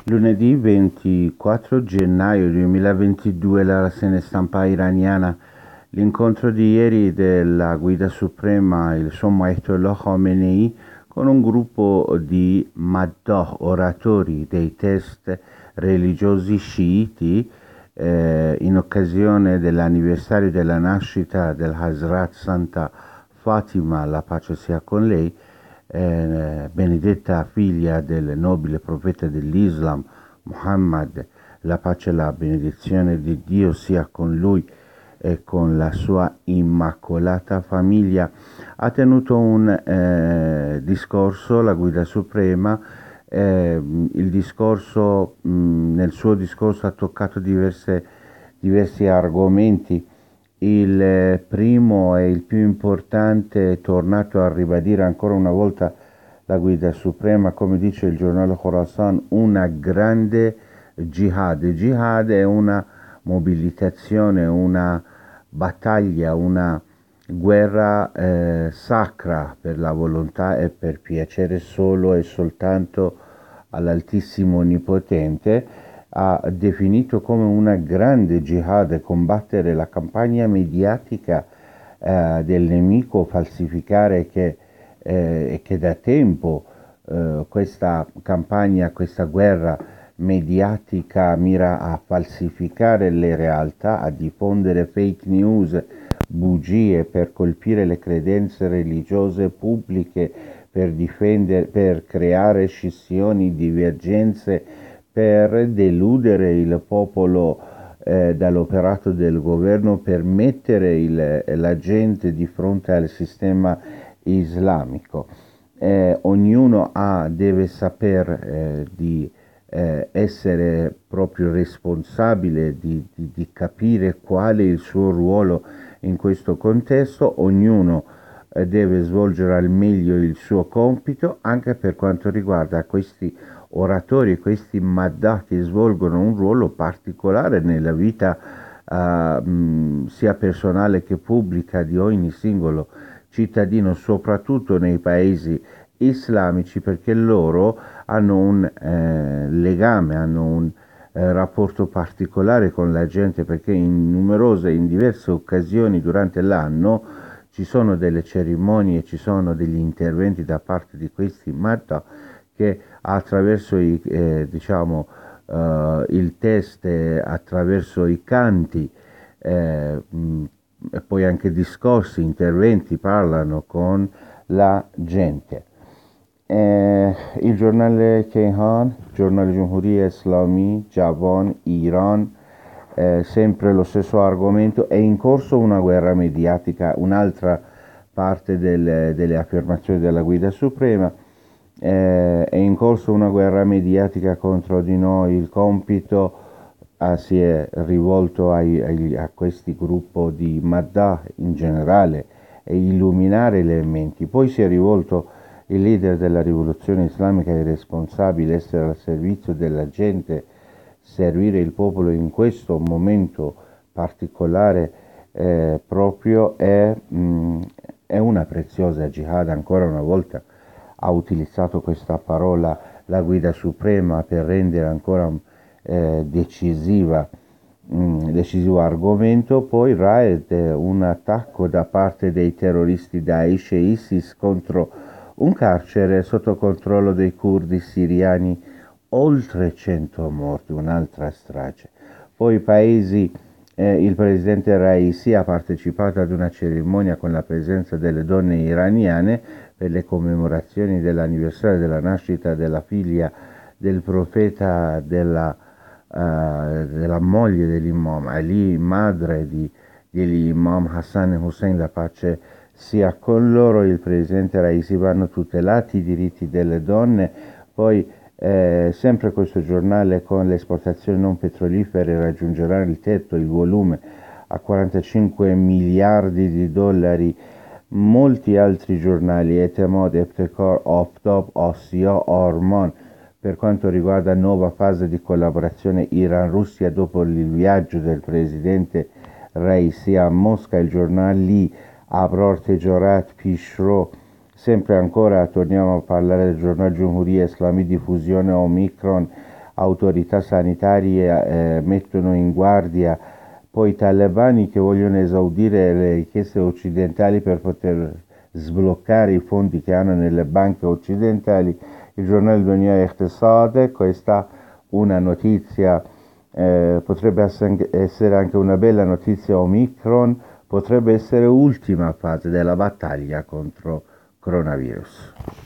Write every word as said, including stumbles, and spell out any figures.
Lunedì ventiquattro gennaio duemilaventidue la rassegna stampa iraniana. L'incontro di ieri della Guida Suprema, il sommo Ayatollah Khamenei, con un gruppo di maddah, oratori dei test religiosi sciiti, eh, in occasione dell'anniversario della nascita del Hazrat Santa Fatima, la pace sia con lei, eh, benedetta figlia del nobile profeta dell'Islam, Muhammad, la pace e la benedizione di Dio sia con lui e con la sua immacolata famiglia, ha tenuto un eh, discorso, la Guida Suprema. Eh, il discorso, mh, nel suo discorso ha toccato diverse, diversi argomenti. Il primo e il più importante è tornato a ribadire ancora una volta la Guida Suprema, come dice il giornale Khorasan, una grande jihad. Jihad è una mobilitazione, una battaglia, una guerra eh, sacra per la volontà e per piacere solo e soltanto all'Altissimo Onnipotente. Ha definito come una grande jihad combattere la campagna mediatica eh, del nemico, falsificare che, eh, che da tempo eh, questa campagna, questa guerra mediatica mira a falsificare le realtà, a diffondere fake news, bugie per colpire le credenze religiose pubbliche, per difendere, per creare scissioni, divergenze, per deludere il popolo eh, dall'operato del governo, per mettere il, la gente di fronte al sistema islamico. Eh, ognuno ha, deve saper eh, di eh, essere proprio responsabile, di, di, di capire qual è il suo ruolo in questo contesto. Ognuno eh, deve svolgere al meglio il suo compito, anche per quanto riguarda questi oratori, questi maddah che svolgono un ruolo particolare nella vita uh, mh, sia personale che pubblica di ogni singolo cittadino, soprattutto nei paesi islamici, perché loro hanno un eh, legame, hanno un eh, rapporto particolare con la gente, perché in numerose, in diverse occasioni durante l'anno ci sono delle cerimonie, ci sono degli interventi da parte di questi maddah che attraverso i, eh, diciamo, uh, il test, eh, attraverso i canti eh, mh, e poi anche discorsi, interventi, parlano con la gente. Eh, il giornale Kayhan, giornale Giumhuriya Islami, Javan, Iran, eh, sempre lo stesso argomento. È in corso una guerra mediatica, un'altra parte del, delle affermazioni della Guida Suprema. Eh, è in corso una guerra mediatica contro di noi. Il compito ah, si è rivolto ai, ai, a questi gruppi di maddah in generale e illuminare le menti. Poi si è rivolto il leader della rivoluzione islamica, è responsabile, essere al servizio della gente, servire il popolo in questo momento particolare eh, proprio è, mh, è una preziosa jihad. Ancora una volta ha utilizzato questa parola la Guida Suprema per rendere ancora eh, decisiva mh, decisivo argomento. Poi Raed, un attacco da parte dei terroristi Daesh e ISIS contro un carcere sotto controllo dei curdi siriani, oltre cento morti, un'altra strage. Poi i paesi, eh, il presidente Raisi ha partecipato ad una cerimonia con la presenza delle donne iraniane per le commemorazioni dell'anniversario della nascita della figlia del profeta, della, uh, della moglie dell'imam Ali, madre di, degli imam Hassan e Hussein, la pace sia con loro. Il presidente Raisi, vanno tutelati i diritti delle donne. Poi eh, sempre questo giornale, con le esportazioni non petrolifere raggiungeranno il tetto, il volume a quarantacinque miliardi di dollari. Molti altri giornali, Etemad, Eptekar, Oftop, Ossia, Orman, per quanto riguarda nuova fase di collaborazione Iran-Russia dopo il viaggio del presidente Raisi a Mosca. Il giornale lì Abror Tejorat Pishro. Sempre ancora torniamo a parlare del giornale Giumhuriya Islami, diffusione Omicron autorità sanitarie eh, mettono in guardia poi i talebani che vogliono esaudire le richieste occidentali per poter sbloccare i fondi che hanno nelle banche occidentali. Il giornale Dunia Iqtisad, questa una notizia, eh, potrebbe essere anche una bella notizia. Omicron potrebbe essere l'ultima fase della battaglia contro coronavirus.